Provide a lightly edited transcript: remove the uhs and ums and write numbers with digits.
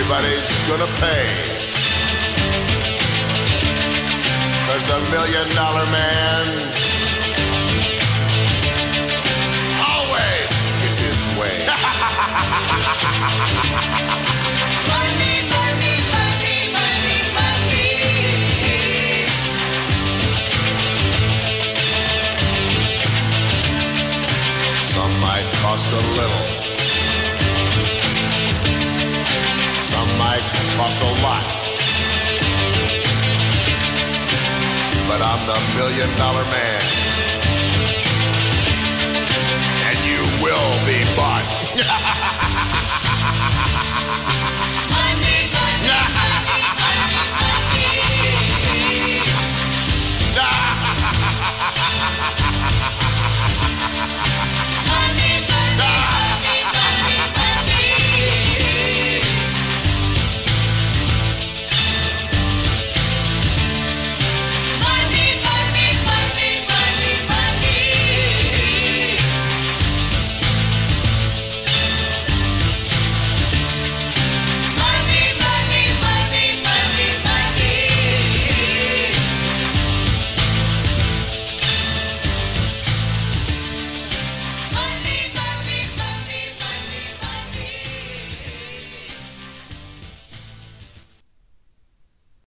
everybody's gonna pay. 'Cause the $1 Million Man always gets his way. Money, money, money, money, money. Some might cost a little. Some might cost a lot. But I'm the $1 Million Man.